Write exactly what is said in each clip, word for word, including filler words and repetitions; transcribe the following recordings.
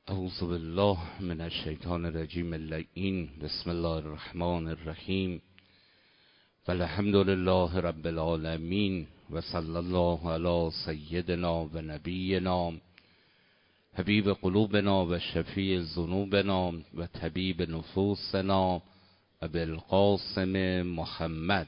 اعوذ بالله من الشیطان الرجیم اللعین. بسم الله الرحمن الرحیم. والحمد لله رب العالمین و صلی الله علی سیدنا و نبینا حبیب قلوبنا و شفیع ذنوبنا و طبیب نفوسنا ابی القاسم محمد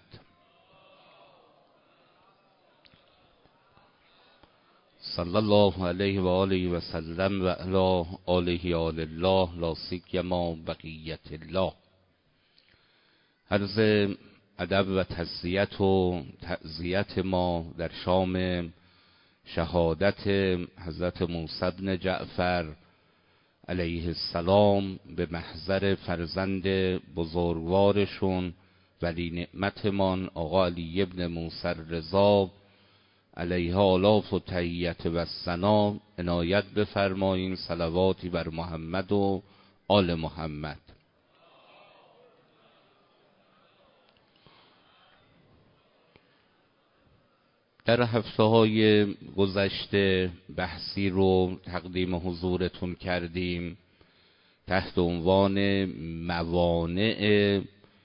صلی الله علیه و آله و سلم و علی آله آل الله لا سیما بقیت الله. عرض ادب و تسلیت و تعزیت ما در شام شهادت حضرت موسی بن جعفر علیه السلام به محضر فرزند بزرگوارشون ولی نعمتمان آقا علی ابن موسی رضا علیه آلاف و تحیت و ثنا عنایت بفرماییم. صلواتی بر محمد و آل محمد. در هفته های گذشته بحثی رو تقدیم حضورتون کردیم تحت عنوان موانع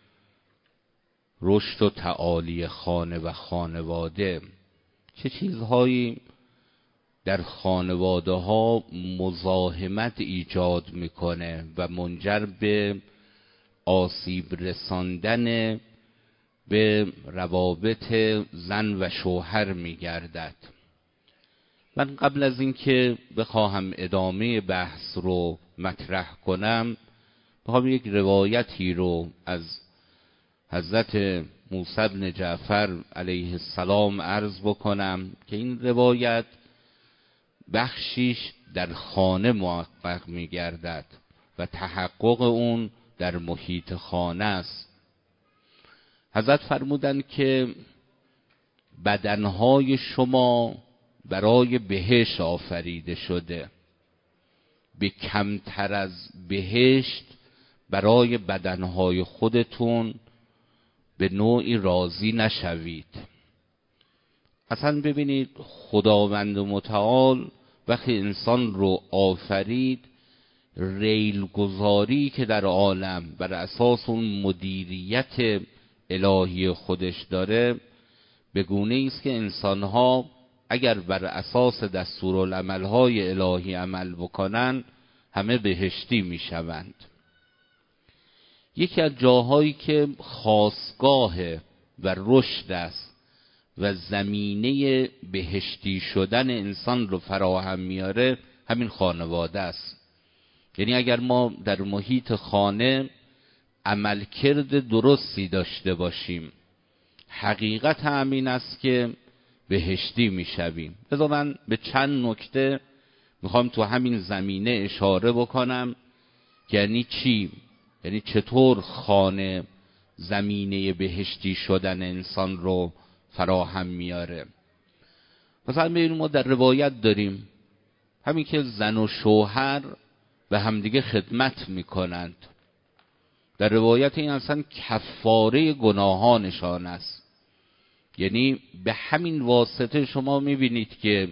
رشد و تعالی خانه و خانواده. چه چیزهایی در خانواده ها مزاحمت ایجاد میکنه و منجر به آسیب رساندن به روابط زن و شوهر میگردد. من قبل از اینکه بخواهم ادامه بحث رو مطرح کنم بخوام یک روایتی رو از حضرت موسی بن جعفر علیه السلام عرض بکنم که این روایت بخشیش در خانه محقق میگردد و تحقق اون در محیط خانه است. حضرت فرمودند که بدنهای شما برای بهشت آفریده شده، به کمتر از بهشت برای بدنهای خودتون به نوعی راضی نشوید. اصلا ببینید خداوند متعال وقتی انسان رو آفرید، ریل گذاری که در عالم بر اساس اون مدیریت الهی خودش داره به گونه است که انسانها اگر بر اساس دستورالعملهای الهی عمل بکنن همه بهشتی میشوند. یکی از جاهایی که خاستگاه و رشد است و زمینه بهشتی شدن انسان رو فراهم میاره همین خانواده است. یعنی اگر ما در محیط خانه عملکرد درستی داشته باشیم، حقیقت همین است که بهشتی میشویم. لذا من به چند نکته میخوام تو همین زمینه اشاره بکنم. یعنی چی؟ یعنی چطور خانه زمینه بهشتی شدن انسان رو فراهم میاره. مثلا ببینیم ما در روایت داریم همین که زن و شوهر به همدیگه خدمت میکنند. در روایت این اصلا کفاره گناهانشان است. یعنی به همین واسطه شما میبینید که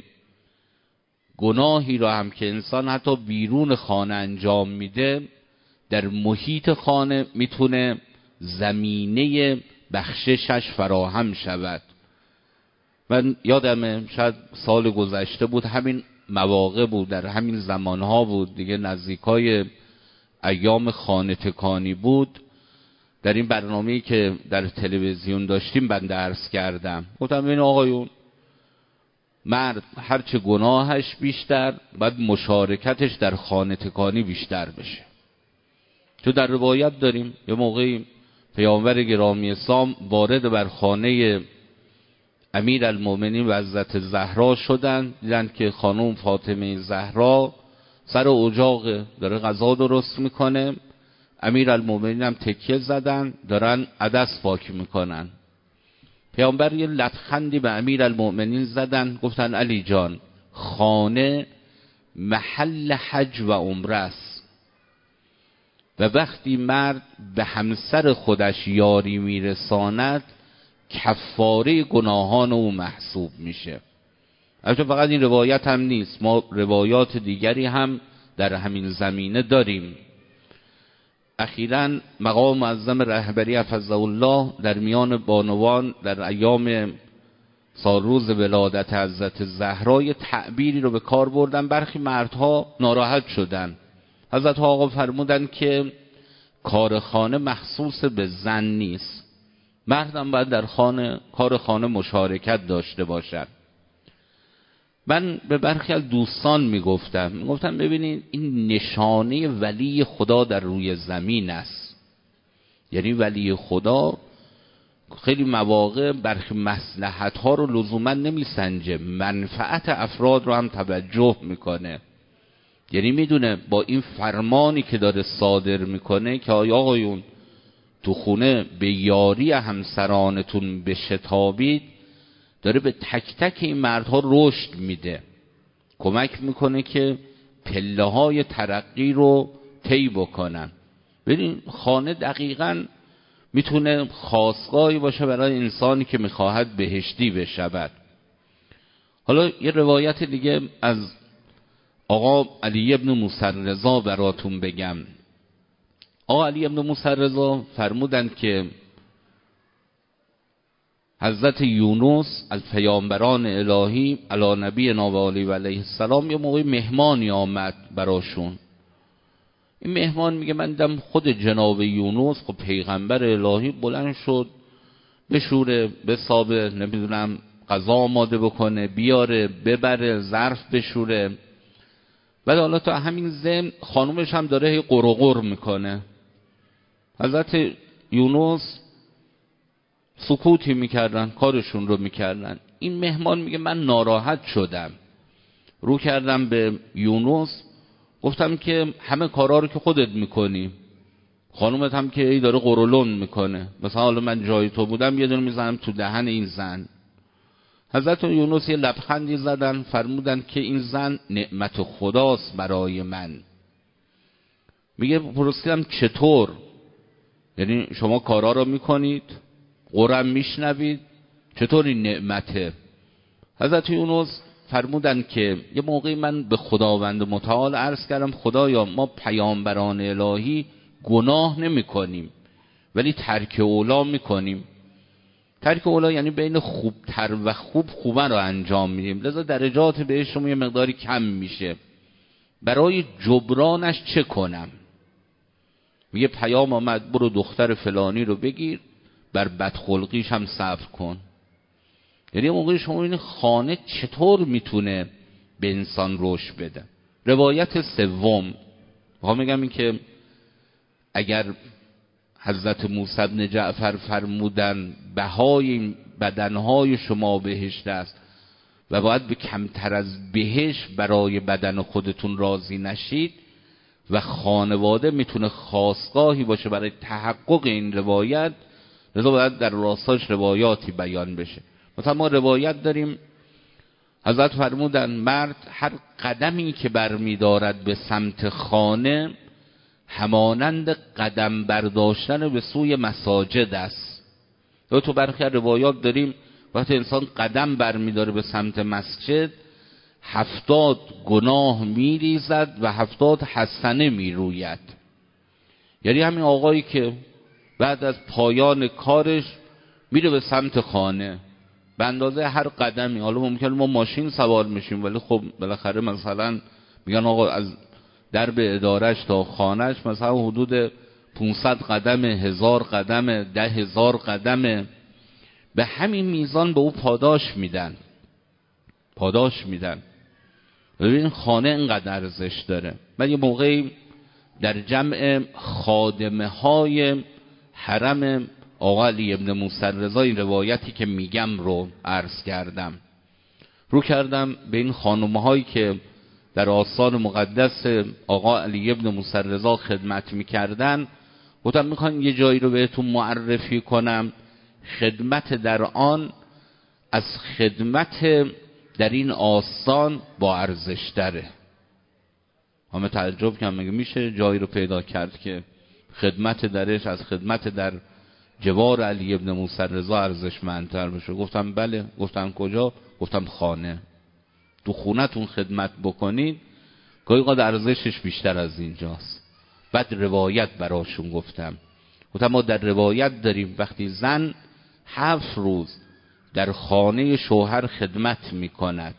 گناهی را هم که انسان حتی بیرون خانه انجام میده در محیط خانه میتونه زمینه بخششش فراهم شود. من یادمه شاید سال گذشته بود، همین مواقع بود، در همین زمانها بود دیگه، نزدیکای ایام خانه تکانی بود. در این برنامه‌ای که در تلویزیون داشتیم بنده عرض کردم، گفتم این آقایون مرد هرچه گناهش بیشتر باید مشارکتش در خانه تکانی بیشتر بشه. تو در روایت داریم یه موقعی پیامبر گرامی اسلام وارد بر خانه امیر المؤمنین و حضرت زهرا شدن، دیدن که خانم فاطمه زهرا سر اجاق داره غذا درست میکنه، امیر المؤمنین هم تکیه زدن دارن عدس پاک میکنن. پیامبر یه لبخندی به امیر المؤمنین زدن، گفتن علی جان خانه محل حج و عمره است و وقتی مرد به همسر خودش یاری میرساند کفاره گناهان او محسوب میشه. البته فقط این روایت هم نیست، ما روایات دیگری هم در همین زمینه داریم. اخیراً مقام معظم رهبری حفظه الله در میان بانوان در ایام سالروز ولادت حضرت زهرا یه تعبیری رو به کار بردن. برخی مردها ناراحت شدن. حضرت آقا فرمودن که کار خانه مخصوص به زن نیست، مردم باید در خانه کار خانه مشارکت داشته باشد. من به برخی از دوستان میگفتم میگفتم ببینید این نشانه ولی خدا در روی زمین است. یعنی ولی خدا خیلی مواقع برخی مصلحت ها رو لزوما نمیسنجه، منفعت افراد رو هم توجه میکنه. یعنی میدونه با این فرمانی که داره صادر میکنه که آیا آقایون تو خونه به یاری همسرانتون بشتابید، داره به تک تک این مردها رشد میده، کمک میکنه که پله های ترقی رو طی بکنن. ببین خانه دقیقاً میتونه خاصگاهی باشه برای انسانی که میخواهد بهشتی بشود. حالا یه روایت دیگه از آقا علی ابن موسی رضا براتون بگم. آقا علی ابن موسی رضا فرمودند که حضرت یونس از پیامبران الهی علی نبی ناوالی و علیه السلام یه موقع مهمانی آمد براشون. این مهمان میگه من دیدم خود جناب یونس خب پیغمبر الهی بلند شد بشوره بسابه نمیدونم غذا آماده بکنه بیاره ببره ظرف بشوره. بعد حالا تا همین ضمن خانومش هم داره هی قرقر میکنه. حضرت یونس سکوتی میکردن کارشون رو میکردن. این مهمان میگه من ناراحت شدم، رو کردم به یونس گفتم که همه کارا رو که خودت میکنی، خانومت هم که ای داره قرولون میکنه، مثلا حالا من جای تو بودم یه دونه میزنم تو دهن این زن. حضرت یونس یه لبخندی زدن فرمودن که این زن نعمت خداست برای من. میگه پرسیدم چطور؟ یعنی شما کارا رو میکنید قرم میشنوید، چطور این نعمته؟ حضرت یونس فرمودن که یه موقعی من به خداوند متعال عرض کردم خدایا ما پیامبران الهی گناه نمی کنیم ولی ترک اولا می کنیم. ترک اولا یعنی بین خوبتر و خوب خوبه رو انجام میدیم، لذا درجات بهشون یه مقداری کم میشه. برای جبرانش چه کنم؟ میگه پیام آمد برو دختر فلانی رو بگیر بر بدخلقیش هم صبر کن. یعنی موقعی شما این خانه چطور میتونه به انسان رشد بده. روایت سوم میخوام میگم این که اگر حضرت موسی بن جعفر فرمودن بهای این بدنهای شما بهشت است و باید به کمتر از بهشت برای بدن خودتون راضی نشید و خانواده میتونه خاصگاهی باشه برای تحقق این روایت، لذا باید در راستاش روایاتی بیان بشه. مثلا ما روایت داریم حضرت فرمودن مرد هر قدمی که برمیدارد به سمت خانه همانند قدم برداشتن به سوی مساجد است. یا تو برخی روایات داریم وقتی انسان قدم برمیداره به سمت مسجد هفتاد گناه میریزد و هفتاد حسنه میروید. یعنی همین آقایی که بعد از پایان کارش میره به سمت خانه به اندازه هر قدمی، حالا ممکنه ما ماشین سوار میشیم ولی خب بالاخره مثلا میگن آقا از درب ادارش تا خانهش مثلا حدود پانصد قدم، هزار قدم، ده هزار قدمه، به همین میزان به او پاداش میدن پاداش میدن. ببین خانه اینقدر ارزش داره. من یه موقعی در جمع خادمه های حرم آقا علی ابن موسی رضا این روایتی که میگم رو عرض کردم، رو کردم به این خانمه هایی که در آستان مقدس آقا علی ابن موسی رضا خدمت میکردن، گفتم میخوام یه جایی رو بهتون معرفی کنم خدمت در آن از خدمت در این آستان با ارزش داره. همه تعجب کردن مگه میشه جایی رو پیدا کرد که خدمت درش از خدمت در جوار علی ابن موسی رضا ارزشمندتر بشه؟ گفتم بله. گفتم کجا؟ گفتم خانه. تو خونتون خدمت بکنید گاهی قد ارزشش بیشتر از اینجاست. بعد روایت براشون گفتم. گفتم ما در روایت داریم وقتی زن هفت روز در خانه شوهر خدمت میکند،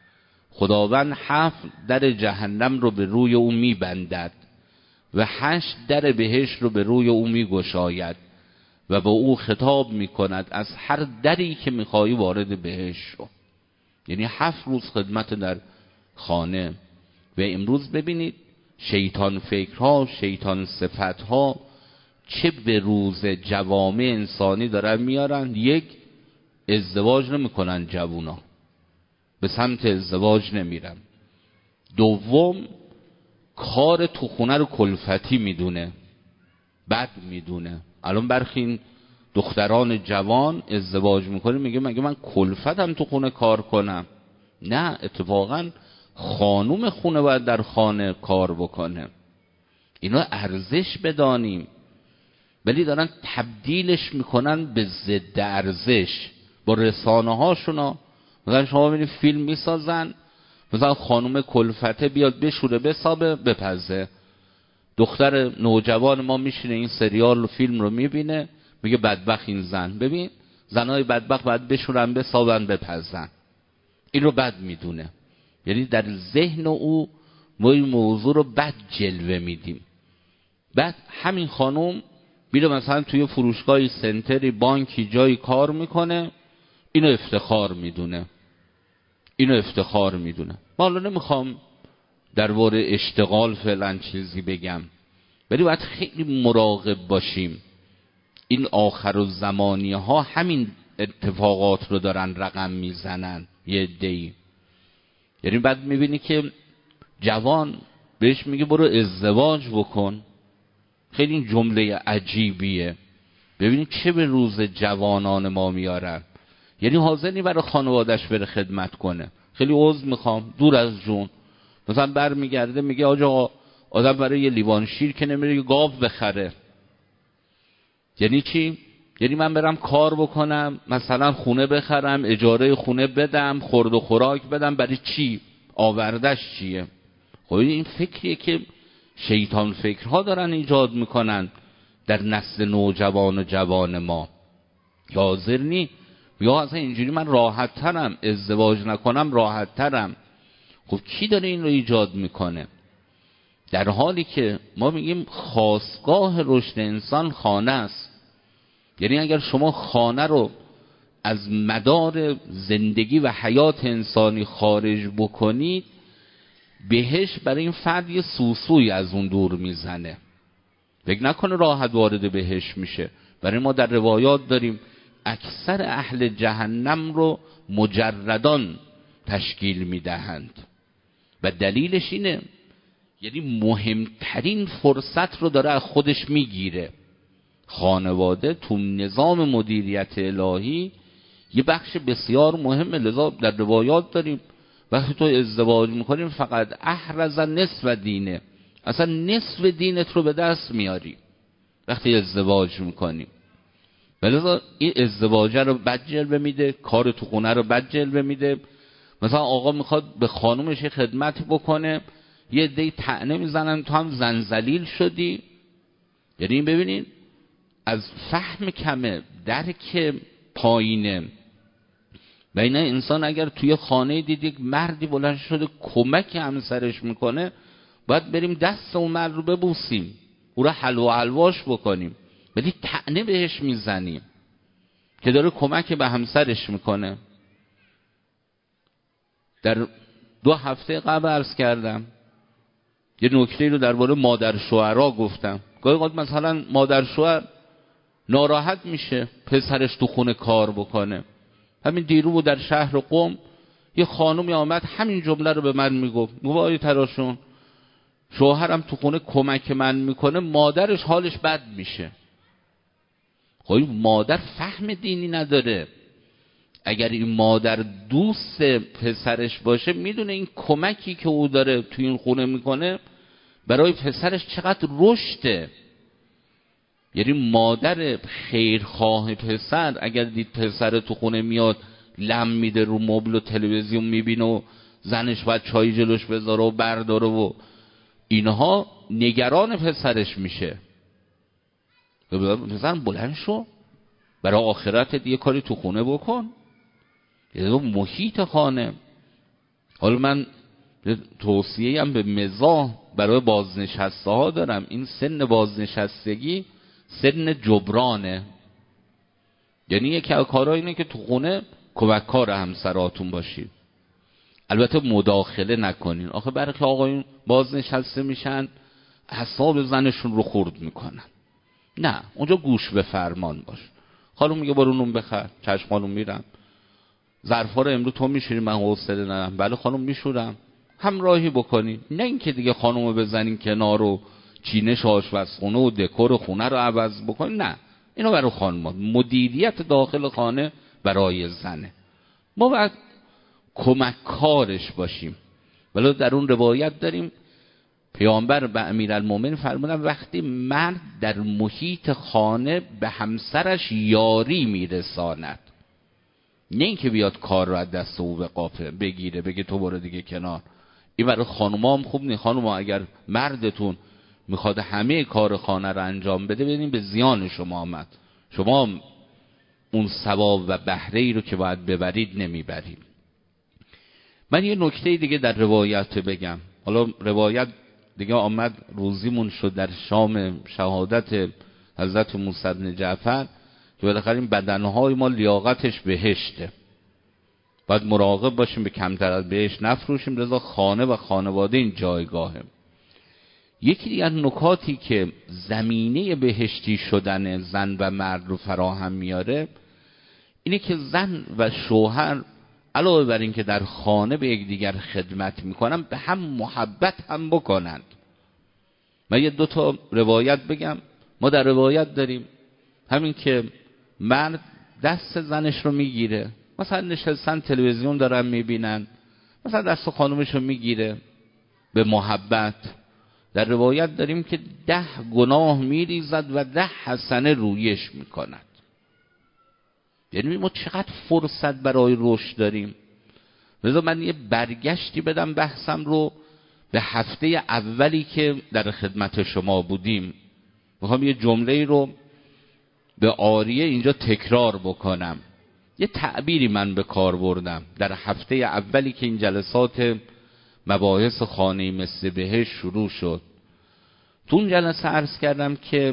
خداوند هفت در جهنم رو به روی او میبندد و هشت در بهشت رو به روی او میگشاید و با او خطاب میکند از هر دری که میخوایی وارد بهشت شو. یعنی هفت روز خدمت در خانه. و امروز ببینید شیطان فکرها، شیطان صفتها چه به روز جوامع انسانی دارن میارن. یک، ازدواج نمیکنن جوونا، به سمت ازدواج نمیرن. دوم، کار تو خونه رو کلفتی میدونه، بد میدونه. الان برخی دختران جوان ازدواج میکنه میگه مگه من کلفتم تو خونه کار کنم؟ نه، اتفاقا خانوم خونه باید در خانه کار بکنه. اینا ارزش بدانیم، ولی دارن تبدیلش میکنن به ضد ارزش با رسانه هاشونا. مثلا شما ببینید فیلم میسازن، مثلا خانوم کلفته بیاد بشوره بسابه بپزه. دختر نوجوان ما میشینه این سریال و فیلم رو میبینه میگه بدبخت این زن. ببین زنای بدبخت باید بشورن بسابن بپزن. این رو بد میدونه. یعنی در ذهن او ما این موضوع رو بد جلوه میدیم. بعد همین خانوم میره مثلا توی فروشگاهی، سنتری، بانکی، جایی کار میکنه، اینو افتخار میدونه، اینو افتخار میدونه. ما الان نمیخوام درباره اشتغال فعلا چیزی بگم، ولی باید خیلی مراقب باشیم. این آخر الزمانی ها همین اتفاقات رو دارن رقم میزنن یه عده‌ای. یعنی بعد میبینی که جوان بهش میگه برو ازدواج بکن. خیلی این جمله عجیبیه. ببینید چه به روز جوانان ما میارن. یعنی حاضری برای خانوادش بره خدمت کنه. خیلی عذر میخوام دور از جون، مثلا بر میگرده میگه آجا آدم برای یه لیوان شیر که نمیره یه گاو بخره. یعنی چی؟ یعنی من برم کار بکنم، مثلا خونه بخرم، اجاره خونه بدم، خورد و خوراک بدم، برای چی؟ آوردش چیه؟ خب این فکریه که شیطان فکرها دارن ایجاد میکنن در نسل نوجوان و جوان ما. یا حاضر نی، یا اصلا اینجوری من راحت ترم، ازدواج نکنم راحت ترم. خب کی داره این رو ایجاد میکنه؟ در حالی که ما میگیم خاستگاه رشد انسان خانه است. یعنی اگر شما خانه رو از مدار زندگی و حیات انسانی خارج بکنید، بهش برای این فرد یه سوسوی از اون دور میزنه، فکر نکنه راحت وارد بهش میشه. برای ما در روایات داریم اکثر اهل جهنم رو مجردان تشکیل میدهند و دلیلش اینه، یعنی مهمترین فرصت رو داره از خودش میگیره. خانواده تو نظام مدیریت الهی یه بخش بسیار مهمه. لذا در روایات داریم وقتی تو ازدواج میکنیم فقط احرز نصف دینه، اصلا نصف دینت رو به دست میاری وقتی ازدواج میکنیم. ولی این ازدواج رو بد جلوه میده، کار تو خونه رو بد جلوه میده. مثلا آقا میخواد به خانومش خدمت بکنه، یه عده‌ای طعنه میزنن تو هم زنجلیل شدی. یعنی ببینید از فهم کمه، درک پایینه. و این انسان اگر توی خانه دید یک مردی بلند شده کمک همسرش میکنه، باید بریم دست اون مرد رو ببوسیم، او رو حلوا حلواش بکنیم، ولی طعنه بهش میزنیم که داره کمک به همسرش میکنه. در دو هفته قبل عرض کردم یه نکته رو درباره مادر شوهرها گفتم. گاهی اوقات مثلا مادر شوهر ناراحت میشه پسرش تو خونه کار بکنه. همین دیرو بود در شهر قم یه خانومی آمد همین جمله رو به من میگفت، میگفت آقای تراشون شوهرم تو خونه کمک من میکنه، مادرش حالش بد میشه. خب مادر فهم دینی نداره. اگر این مادر دوست پسرش باشه میدونه این کمکی که او داره تو این خونه میکنه برای پسرش چقدر رشده. یعنی مادر خیرخواه پسر اگر دید پسر تو خونه میاد لم میده رو مبل و تلویزیون میبینه و زنش باید چای جلوش بذاره و برداره و اینها، نگران پسرش میشه. پسر بلند شو، برای آخرت یه کاری تو خونه بکن، یه محیط خانه. حالا من توصیه هم به مزاح برای بازنشسته ها دارم. این سن بازنشستگی سن جبرانه، یعنی یکی از کارها اینه که تو خونه کمککار همسراتون باشید، البته مداخله نکنین. آخه برخی آقایون بازنشسته میشن اعصاب زنشون رو خورد میکنن. نه، اونجا گوش به فرمان باش. خانم میگه برو نون بخر، چشم خانم میرم. ظرفا رو امروز تو میشوری، من حوصله ندارم. بله خانم میشورم. همراهی بکنین، نه اینکه دیگه خانومو بزنین کنار و چینش آشپزخونه و دکور خونه رو عوض بکنین. نه، اینو برای خانم. مدیریت داخل خانه برای زنه، ما باید کمککارش باشیم. ولی در اون روایت داریم پیامبر به امیرالمومنین فرمودن وقتی مرد در محیط خانه به همسرش یاری میرساند، نه اینکه بیاد کار رو از دست او به قافه بگیره بگه تو برو دیگه کنار. این برای خانوما هم خوب نیست. خانوما اگر مردتون میخواد همه کار خانه رو انجام بده، ببینید به زیان شما آمد، شما اون ثواب و بهره ای رو که باید ببرید نمیبرید. من یه نکته دیگه در روایت بگم. حالا روایت دیگه آمد روزیمون شد در شام شهادت حضرت موسی بن جعفر که بالاخره این بدنهای ما لیاقتش بهشته، باید مراقب باشیم به کمتر از بهشت نفروشیم، لذا خانه و خانواده این جایگاهه. یکی دیگر نکاتی که زمینه بهشتی شدن زن و مرد رو فراهم میاره اینه که زن و شوهر علاوه بر این که در خانه به یکدیگر خدمت میکنن، به هم محبت هم بکنند. من یه دو تا روایت بگم. ما در روایت داریم همین که مرد دست زنش رو میگیره، مثلا نشستن تلویزیون دارن میبینن، مثلا دست خانومش رو میگیره به محبت. در روایت داریم که ده گناه میریزد و ده حسنه رویش میکند. یعنی ما چقدر فرصت برای رشد داریم. لذا من یه برگشتی بدم بحثم رو به هفته اولی که در خدمت شما بودیم. میخوام یه جمله رو به عاریه اینجا تکرار بکنم. یه تعبیری من به کار بردم در هفته اولی که این جلسات مباحث خانه مثل بهشت شروع شد. تو اون جلسه عرض کردم که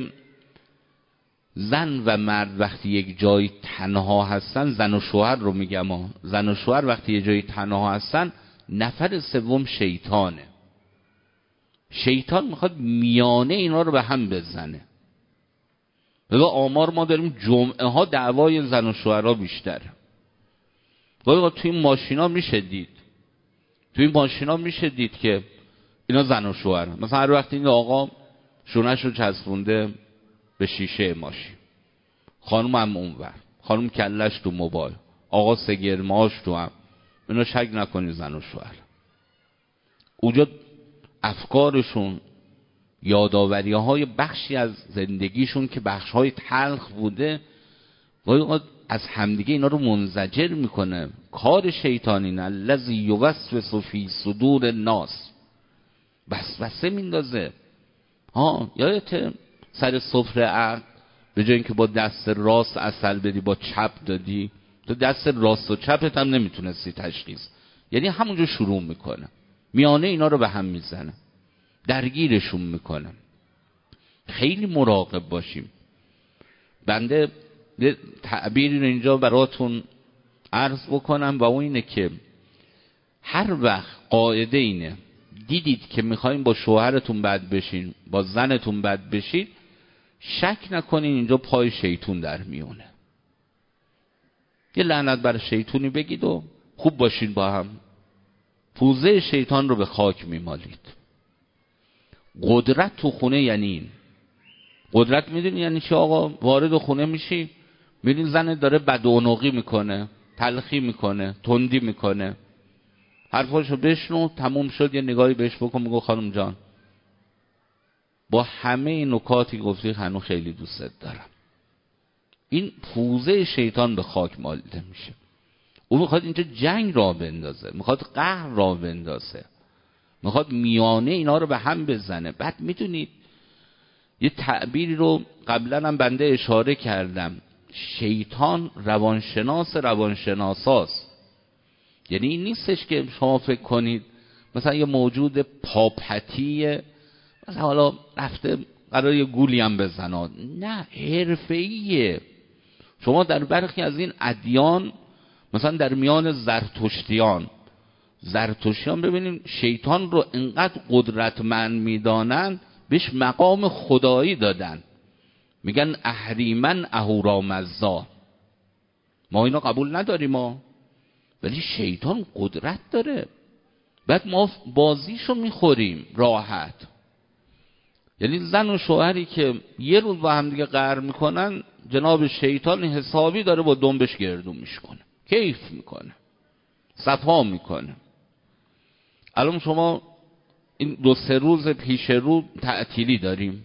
زن و مرد وقتی یک جای تنها هستن، زن و شوهر رو میگم ها، زن و شوهر وقتی یک جای تنها هستن، نفر سوم شیطانه. شیطان میخواد میانه اینا رو به هم بزنه. بلا آمار ما داریم جمعه ها دعوای زن و شوهرها بیشتره. بلا توی این ماشینا میشه دید توی این ماشینا میشه دید که اینا زن و شوهر، مثلا هر وقت این آقا شونش رو چسبونده به شیشه ماشین، خانم هم اونور، خانم کلش تو موبایل، آقا سگرماش تو هم، اینا شک نکنی زن و شوهر. اونجا افکارشون، یاداوری های بخشی از زندگیشون که بخش های تلخ بوده از همدیگه اینا رو منزجر میکنه. کار شیطانی نه، الذی یوسوس فی صدور الناس، وسوسه میندازه. ها یادت سر سفره عقد به جای اینکه با دست راست عسل بدی با چپ دادی، تو دست راست و چپت هم نمیتونستی تشخیص، یعنی همونجا شروع میکنه میانه اینا رو به هم میزنه، درگیرشون میکنه. خیلی مراقب باشیم. بنده تعبیری رو اینجا براتون عرض بکنم و اون اینه که هر وقت قاعده اینه دیدید که میخواین با شوهرتون بد بشین، با زنتون بد بشین، شک نکنین اینجا پای شیطون در میونه. یه لعنت بر شیطونی بگید و خوب باشین با هم، پوزه شیطان رو به خاک میمالید. قدرت تو خونه یعنی این. قدرت میدونی یعنی چی آقا؟ وارد خونه میشی میدونی زن داره بدعنقی میکنه، تلخی میکنه، تندی میکنه، حرفاشو بشنو، تموم شد، یه نگاهی بهش بکن، میگو خانم جان با همه این نکاتی گفتی هنوز خیلی دوست دارم. این پوزه شیطان به خاک مالیده میشه. او میخواد اینجا جنگ را بندازه، میخواد قهر را بندازه، میخواد میانه اینا رو به هم بزنه. بعد میدونید یه تعبیری رو قبلا هم بنده اشاره کردم، شیطان روانشناس روانشناساست. یعنی این نیستش که شما فکر کنید مثلا یه موجود پاپتیه مثلا حالا رفته قرار یه گولی هم بزنه، نه، حرفه‌ایه. شما در برخی از این ادیان مثلا در میان زرتشتیان زرتشتیان ببینیم شیطان رو انقدر قدرتمند میدانن بهش مقام خدایی دادن، میگن اهریمن اهورامزدا. ما اینا قبول نداریم ما، ولی شیطان قدرت داره. بعد ما بازیشو میخوریم راحت. یعنی زن و شوهری که یه روز با هم دیگه قهر میکنن، جناب شیطان حسابی داره با دنبش گردون میشکنه، کیف میکنه، صفا میکنه. الان شما این دو سه روز پیش رو تعطیلی داریم،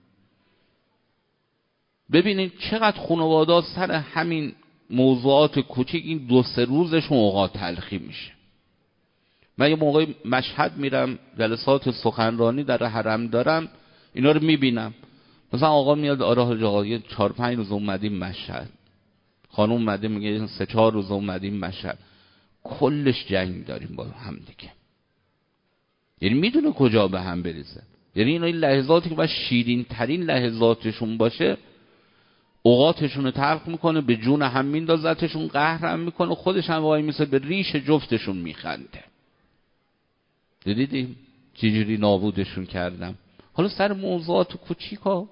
ببینید چقدر خانواده سر همین موضوعات کوچیک این دو سه روزشون اوقات تلخی میشه. من یه موقع مشهد میرم جلسات سخنرانی در حرم دارم، اینا رو میبینم. مثلا آقا میاد آره حاج آقا یه چهار پنج روز اومدیم مشهد، خانم اومده میگه سه چهار روز اومدیم مشهد، کلش جنگ داریم با هم دیگه. یعنی میدونه کجا به هم بریزه. یعنی اینا این لحظاتی که باید شیرین ترین لحظاتشون باشه اوقاتشون رو تلخ میکنه، به جون هم میندازتشون، قهر هم میکنه، خودش هم وای میسه به ریش جفتشون میخنده. دیدیم چجوری نابودشون کردم. حالا سر موضوعات کوچیک ها،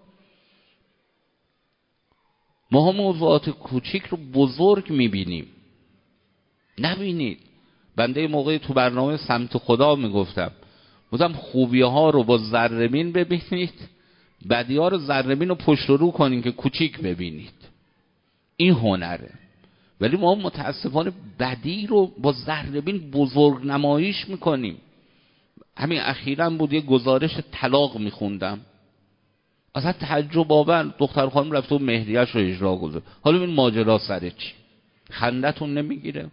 ما هم موضوعات کوچیک رو بزرگ میبینیم. نبینید. بنده موقعی تو برنامه سمت خدا میگفتم بودم خوبی ها رو با ذره‌بین ببینید، بدی ها رو ذره‌بین رو پشت رو کنین که کوچیک ببینید. این هنره. ولی ما متاسفانه بدی رو با ذره‌بین بزرگ نمایش میکنیم. همین اخیراً بود یه گزارش طلاق میخوندم، اصلا تعجب آور، دختر خانم رفته و مهریه‌اش رو اجرا گذاشت. حالا این ماجرا سر چی؟ خندتون نمیگیره؟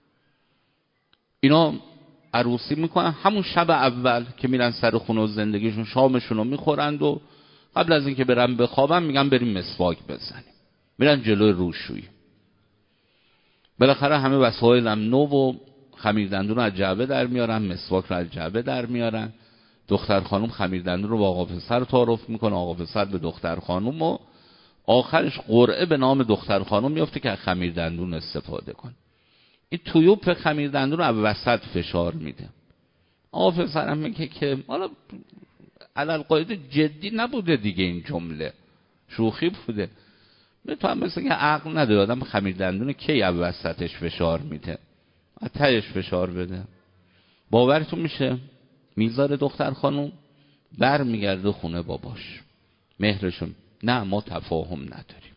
اینا عروسی میکنن، همون شب اول که میرن سر خونه و زندگیشون شامشون رو میخورند و قبل از اینکه برن بخوابن میگن بریم مسواک بزنیم، میرن جلوی روشویی. بالاخره همه وسایل هم نو و خمیردندون رو از جعبه در میارن، مسواک رو از جعبه در میارن. دختر خانم خمیردندون رو با آقا پسر تعارف میکنه، آقا پسر به دختر خانم، و آخرش قرعه به نام دختر خانم میفته که خمیردندون استفاده کن. این تویوب خمیردندون رو از وسط فشار میده. آقا پسر هم میگه که حالا علل قاعده جدی نبوده دیگه، این جمله شوخی بوده. به تو هم مثل که عقل نداره، آدم خمیردندون کی از وسطش فشار میده؟ از تهش فشار بده. باورتون میشه میذاره دختر خانم، بر میگرده خونه باباش، مهرشون. نه ما تفاهم نداریم.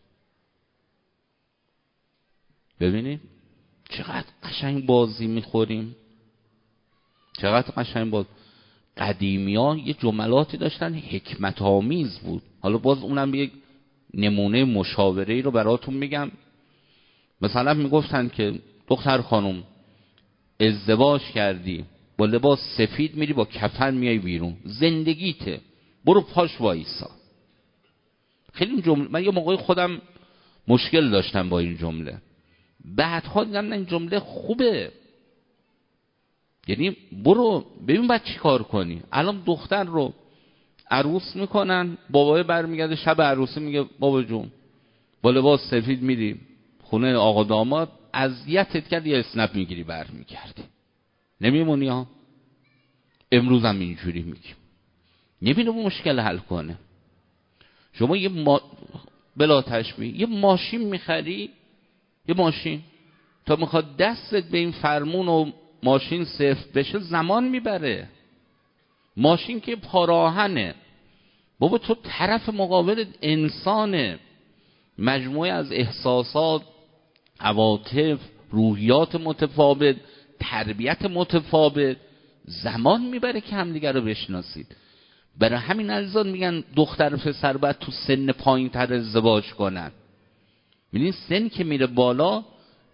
ببینید چقدر قشنگ بازی میخوریم، چقدر قشنگ باز. قدیمی ها یه جملاتی داشتن حکمت آمیز بود. حالا باز اونم یک نمونه مشاوره‌ای رو براتون میگم. مثلا میگفتن که دختر خانم ازدواج کردی، با لباس سفید میری با کفن میای بیرون، زندگیته، برو پاش وایسا. خیلی این جمله من یه موقعی خودم مشکل داشتم با این جمله، بعدها دیدم این جمله خوبه. یعنی برو ببین بعد چی کار کنی. الان دختر رو عروس میکنن، بابای برمیگرده شب عروسی میگه بابا جون با لباس سفید میری خونه آقا داماد، اذیتت کرد، یه اسنپ میگیری برمیگردی، نمیمونی ها. امروز هم اینجوری میگیم. نمیدونه مشکل حل کنه. شما یه ما... بلا تشبیه یه ماشین میخری، یه ماشین تا میخواد دستت به این فرمون و ماشین صفر بشه زمان میبره. ماشین که پاراهنه، بابا تو طرف مقابل انسانه، مجموعه از احساسات، عواطف، روحیات متفاوت، تربیت متفاوت، زمان میبره که همدیگر رو بشناسید. برای همین عزیزان میگن دختر و پسر باید تو سن پایین تر ازدواج کنن. میدین سن که میره بالا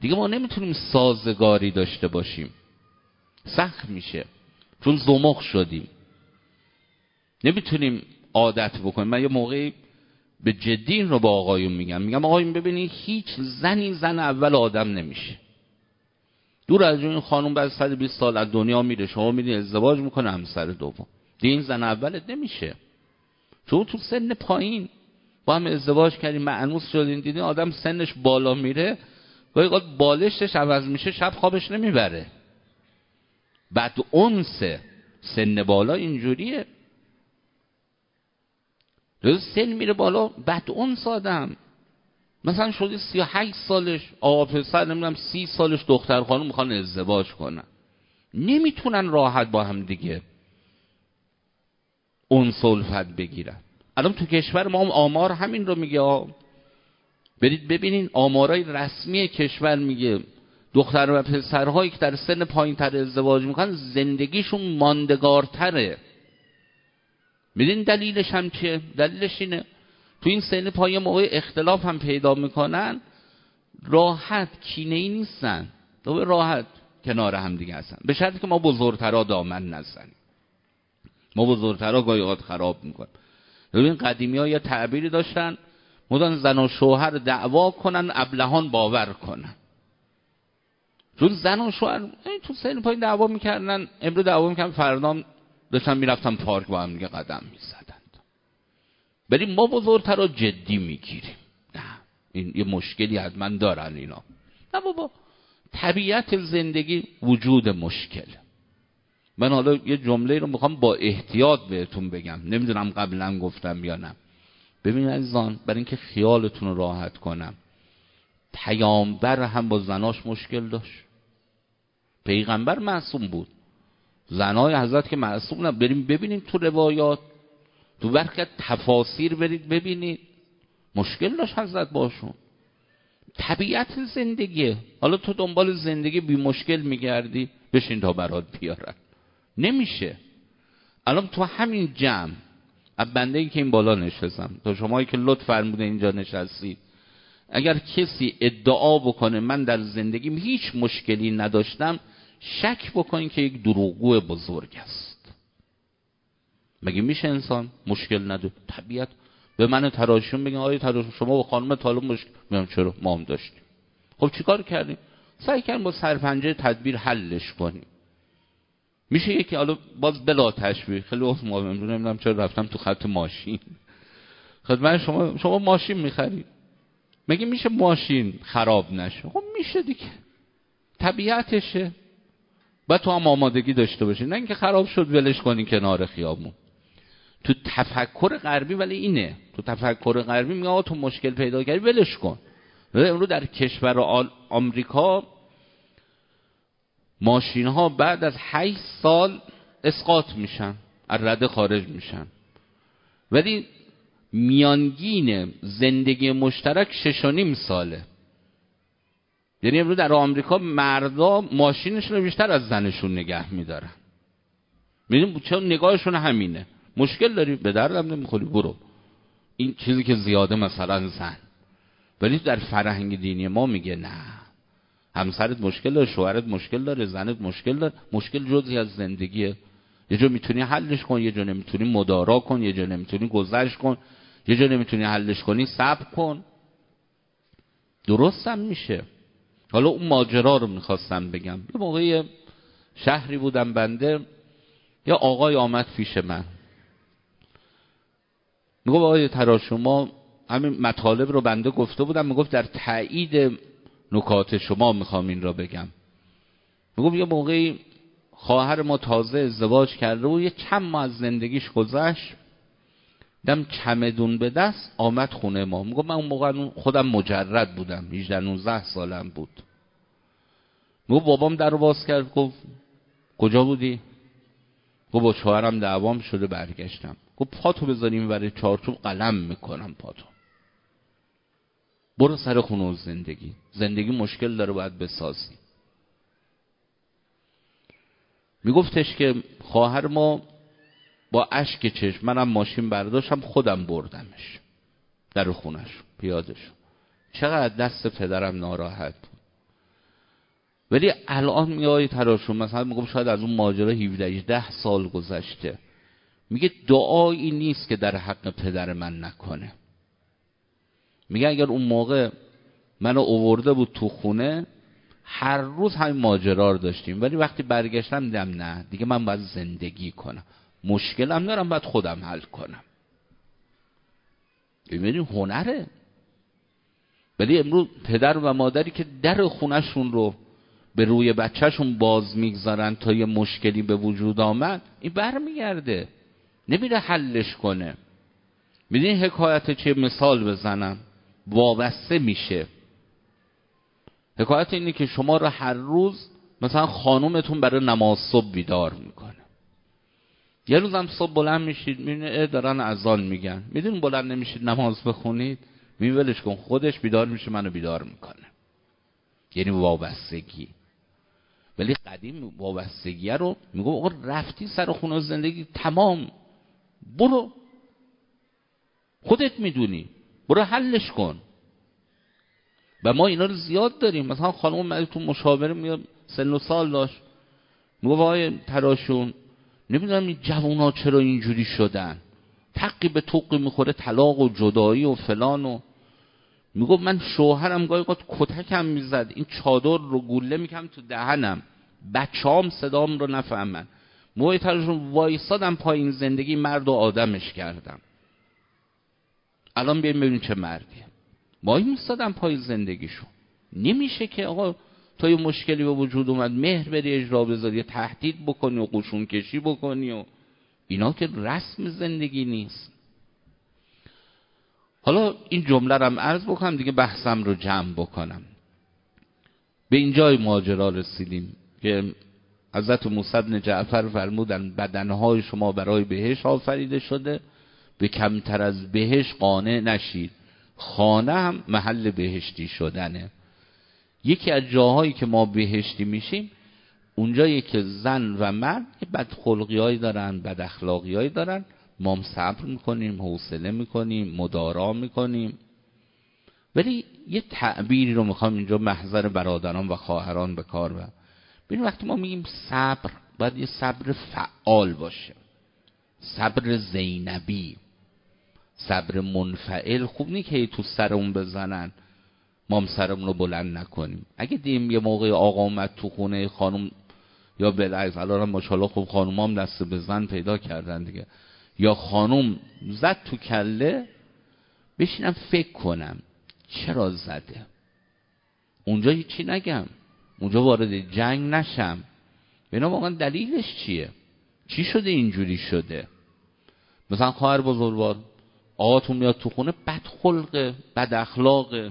دیگه ما نمیتونیم سازگاری داشته باشیم، سخت میشه چون زمخ شدیم، نمیتونیم عادت بکنیم. من یه موقعی به جدی این رو با آقایون میگم، میگم آقایون ببینید هیچ زنی زن اول آدم نمیشه. دور از این خانم بعد صد و بیست سال از دنیا میره، شما میدین ازدواج میکنه همسر دوم، دیگه این زن اولت نمیشه. چون تو سن پایین با هم ازدواج کردیم، مأنوس شدین، دیدین آدم سنش بالا میره گاهی اوقات بالشش عوض میشه، شب خوابش نمیبره. بعد اونسه سن بالا اینجوریه، سن میره بالا بعد اونس آدم مثلا شده سی و هشت سالش آقا پسر نمیدونم سی سالش دختر خانم میخوان ازدواج کنن، نمیتونن راحت با هم دیگه اون سلفت بگیرن. الان تو کشور ما هم آمار همین رو میگه، برید ببینین آمارای رسمی کشور میگه دختر و پسرهایی که در سن پایین تر ازدواج میکنن زندگیشون ماندگارتره. میدین دلیلش هم چیه؟ دلیلش اینه تو این سن پایین موقع اختلاف هم پیدا میکنن راحت کینه ای نیستن، دوباره راحت کنار هم دیگه هستن، به شرطی که ما بزرگترها دامن نزنیم. ما بزرگترها گاهی اوقات خراب میکنن. ببین قدیمی ها یه تعبیری داشتن، مدن زن و شوهر دعوا کنن ابلهان باور کنن. چون زن و شوهر تو سن پایین دعوا میکردن، امروز دعوا میکردن، فردا داشتن میرفتن پارک با هم دیگه قدم میزدن. بریم ما بزرگترها جدی میگیریم، نه این یه مشکلی حتما دارن اینا. نه بابا، طبیعت زندگی وجود مشکل. من حالا یه جمله رو میخوام با احتیاط بهتون بگم، نمیدونم قبلا گفتم یا نه. ببین عزیزان، برای اینکه خیالتون رو راحت کنم، پیامبر هم با زناش مشکل داشت. پیغمبر معصوم بود، زنای حضرت که معصوم نبود. بریم ببینیم تو روایات، تو برخی تفاسیر برید ببینید مشکل داشت حضرت باشون. طبیعت زندگیه. حالا تو دنبال زندگی بی مشکل میگردی، بشین تا برات بیارن، نمیشه. الان تو همین جمع از بنده ای که این بالا نشستم تا شمایی که لطف فرموده اینجا نشستید، اگر کسی ادعا بکنه من در زندگیم هیچ مشکلی نداشتم، شک بکنین که یک دروغگو بزرگ است. مگه میشه انسان مشکل نداره؟ طبیعت به من تراشون بگن آیا تراشون شما با خانم طالب مشکل؟ میگم چرا، ما هم داشتیم. خب چیکار کردیم؟ سعی کردیم با سرپنجه تدبیر حلش کنیم. میشه یکی حالا باز بلا تشبیه، خیلی وقت ما نمیدونم چرا رفتم تو خط ماشین. خدمت شما، شما ماشین میخرید، مگه میشه ماشین خراب نشه؟ خب میشه دیگه، طبیعتشه. بعد تو هم آمادگی داشته باشی، نه اینکه خراب شد ولش کنی کنار خیابون. تو تفکر غربی ولی اینه، تو تفکر غربی میگه آقا تو مشکل پیدا کردی ولش کن. امروز در کشور آمریکا ماشین ها بعد از هشت سال اسقاط میشن، از رده خارج میشن، ولی میانگین زندگی مشترک شش و نیم ساله. یعنی امروز در آمریکا مردا ماشینشون رو بیشتر از زنشون نگه میدارن. میدونی چون نگاهشون همینه، مشکل داری به دردم نمیخوری برو، این چیزی که زیاده مثلا زن. ولی در فرهنگ دینی ما میگه نه، همسرت مشکل داره، شوهرت مشکل داره، زنت مشکل داره، مشکل جزئی از زندگیه. یه جا میتونی حلش کن، یه جا نمیتونی مدارا کن، یه جا نمیتونی گذشت کن، یه جا نمیتونی حلش کنی صبر کن، درست هم میشه. حالا اون ماجرا رو میخواستم بگم. یه موقعی شهری بودم بنده، یا آقای آمد پیش من میگفت آقای تراش شما همین مطالب رو بنده گفته بودم، میگفت در تایید نکات شما میخوام این را بگم. میگفت یه موقعی خواهر ما تازه ازدواج کرده و یه چند ماه از زندگیش گذشت، دم چمدون به دست آمد خونه ما. میگفت من اون موقع خودم مجرد بودم، هجده نوزده سالم بود. میگفت بابام در رو باز کرد، گفت کجا بودی؟ گفت با شوهرم دعوام شده برگشتم. گفت پاتو بذاریم برای چارچوب قلم میکنم پاتو، برو سر خونه و زندگی. زندگی مشکل داره باید بسازی. میگفتش که خواهر ما با اشک چشم، منم ماشین برداشتم خودم بردمش در خونش پیاده شد. چقدر دست پدرم ناراحت بود. ولی الان میای تراشون مثلا میگم شاید از اون ماجرا هفده هجده سال گذشته، میگه دعایی نیست که در حق پدر من نکنه. میگه اگر اون موقع منو آورده بود تو خونه هر روز همین ماجرا رو داشتیم، ولی وقتی برگشتم دیدم نه دیگه من باید زندگی کنم، مشکلم دارم باید خودم حل کنم. ببینید هنره. ولی امروز پدر و مادری که در خونهشون رو به روی بچهشون باز میگذارن تا یه مشکلی به وجود آمد، این برمیگرده نمیره حلش کنه. میدونی حکایت چه؟ مثال بزنم وابسته میشه. حکایت اینه که شما رو هر روز مثلا خانومتون برای نماز صبح بیدار میکنه، یه روزم صبح بلند میشید میبینید دارن اذان میگن، میدونید بلند نمیشید نماز بخونید، میولش کن خودش بیدار میشه منو بیدار میکنه. یعنی وابستگی. ولی قدیم وابستگی رو میگم آقا رفتی سر خونه زندگی تمام، برو خودت میدونی برو حلش کن. و ما اینا رو زیاد داریم. مثلا خانم اومد تو مشاوره میاد سن و سال داشت، میگه وای تراشون نمیدونم این جوونا چرا اینجوری شدن، تقی به توقی میخوره، طلاق و جدایی و فلان. و میگه من شوهرم گاهی اوقات کتکم میزد، این چادر رو گوله میکنم تو دهنم، بچه‌ام صدام رو نفهمن. موی تراشون وایسادم پایین زندگی مرد و آدمش کردم. الان بیایم ببینیم چه مردیه. وای میستادم پای زندگیشون. نمیشه که آقا تا یه مشکلی به وجود اومد مهر بری اجرا بذاری، تهدید بکنی و قشون کشی بکنی و اینا که رسم زندگی نیست. حالا این جمله رو هم عرض بکنم دیگه بحثم رو جمع بکنم. به اینجای ماجرا رسیدیم که حضرت موسی بن جعفر فرمودن بدنهای شما برای بهشت آفریده شده، به کمتر از بهشت قانع نشید، خانه هم محل بهشتی شدنه. یکی از جاهایی که ما بهشتی میشیم اونجایی که زن و مرد بدخلقی هایی دارن، بد اخلاقی هایی دارن، ما هم صبر میکنیم، حوصله میکنیم، مدارا میکنیم. ولی یه تعبیری رو میخوام اینجا محضر برادران و خواهران به کار ببرم. ببین وقتی ما میگیم صبر، باید یه صبر فعال باشه، صبر زینبی، صبر منفعل. خوب نیست که تو سرمون بزنن ما هم سرمون رو بلند نکنیم. اگه دیم یه موقع آقا اومد تو خونه خانم، یا بالعکس الان ماشاءالله خوب خانم هم دست به زن پیدا کردن دیگه، یا خانم زد تو کله، بشینم فکر کنم چرا زده، اونجا هیچی نگم، اونجا وارد جنگ نشم، ببینم واقعا دلیلش چیه، چی شده اینجوری شده. مثلا خواهر بزرگوار آقاتون میاد تو خونه بدخلقه، بد اخلاقه،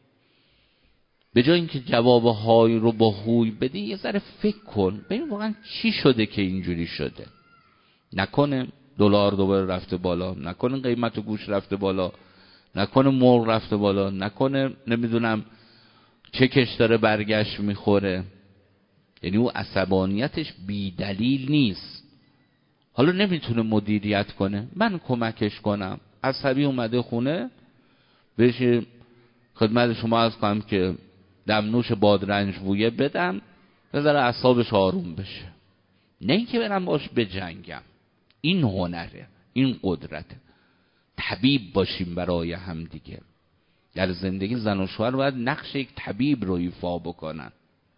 به جای اینکه جواب های رو با هوی بدی یه ذره فکر کن ببین واقعا چی شده که اینجوری شده. نکنه دلار دوباره رفته بالا، نکنه قیمت گوش رفته بالا، نکنه مرغ رفته بالا، نکنه نمیدونم چکش داره برگشت میخوره. یعنی او عصبانیتش بی دلیل نیست. حالا نمیتونه مدیریت کنه، من کمکش کنم. عصبی اومده خونه، بهش خدمت شما عرض کنم که دمنوش بادرنج بویه بدم، بذاره اعصابش آروم بشه، نه اینکه برم باش بجنگم. این هنره، این قدرته. طبیب باشیم برای هم دیگه. در زندگی زن و شوهر باید نقش یک طبیب رو ایفا بکنن.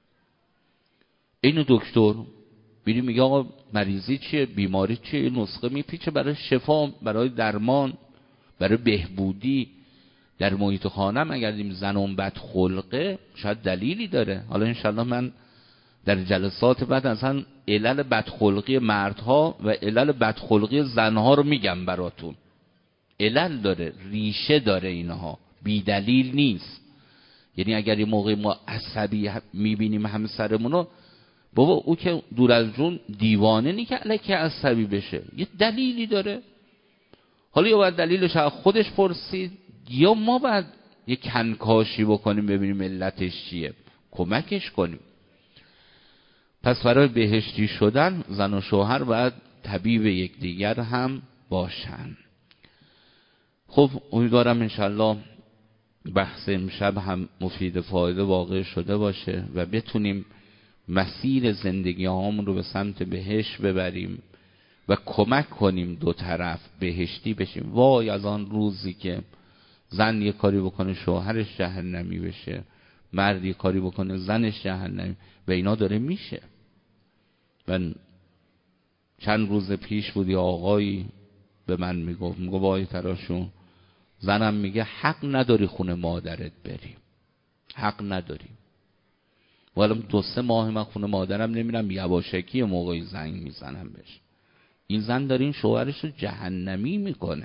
این دکتر بیری میگه آقا مریضی چیه، بیماری چیه، نسخه میپیچه برای شفا، برای درمان، برای بهبودی. در محیط خانم اگر دیم زنون بد خلقه شاید دلیلی داره. حالا انشالله من در جلسات بعد اصلا علل بدخلقی مردها و علل بدخلقی زنها رو میگم براتون. علل داره، ریشه داره، اینها بی دلیل نیست. یعنی اگر یه موقع ما عصبی میبینیم همسرمونو، بابا او که دور از جون دیوانه نی که الکی عصبی بشه، یه دلیلی داره. حالا یا باید دلیلش از خودش پرسید یا ما باید یه کنکاشی بکنیم ببینیم علتش چیه، کمکش کنیم. پس برای بهشتی شدن زن و شوهر باید طبیب یکدیگر هم باشن. خب امیدوارم انشالله بحث امشب هم مفید فایده واقع شده باشه و بتونیم مسیر زندگی هامون رو به سمت بهشت ببریم و کمک کنیم دو طرف بهشتی بشیم. وای از آن روزی که زن یه کاری بکنه شوهرش جهنمی بشه، مرد یه کاری بکنه زنش جهنمی، و اینا داره میشه. من چند روز پیش بود یه آقایی به من میگفت، میگه وای تراشون، زنم میگه حق نداری خونه مادرت بریم، حق نداریم. والا دو سه ماه من خونه مادرم نمیرم، یواشکی موقعی زنگ میزنم بهش. این زن داره این شوهرش رو جهنمی میکنه،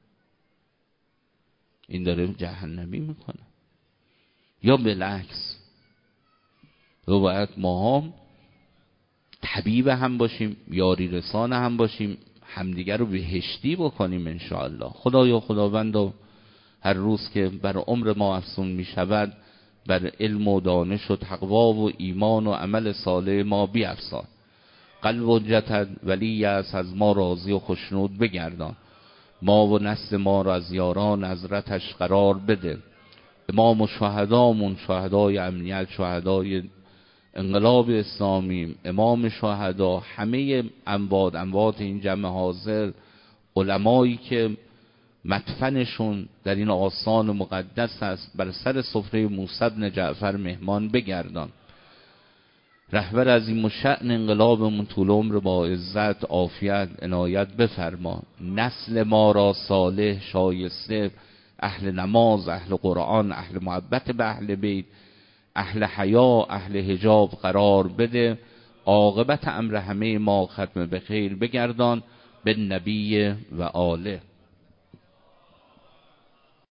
این داره جهنمی میکنه. یا بالعکس، تو باید ما هم طبیب هم باشیم، یاری رسان هم باشیم، همدیگر رو بهشتی بکنیم انشاءالله. خدایا خداوند هر روز که بر عمر ما افزون می شود بر علم و دانش و تقوا و ایمان و عمل صالح ما بیفزای. قلب و جتت ولی است از ما راضی و خشنود بگردان. ما و نسل ما را از یاران حضرتش قرار بده. امام و شهدامون، شهدای امنیت، شهدای انقلاب اسلامی، امام شهدا، همه اموات اموات این جمع حاضر، علمایی که مدفنشون در این آستان مقدس است، بر سر سفره موسی بن جعفر مهمان بگردان. رهبر از این شأن انقلابمون طول عمر با عزت، عافیت، عنایت بفرما. نسل ما را صالح، شایسته، اهل نماز، اهل قرآن، اهل محبت به اهل بیت، اهل حیا، اهل حجاب قرار بده. عاقبت امر همه ما ختم به خیر بگردان به نبی و آله.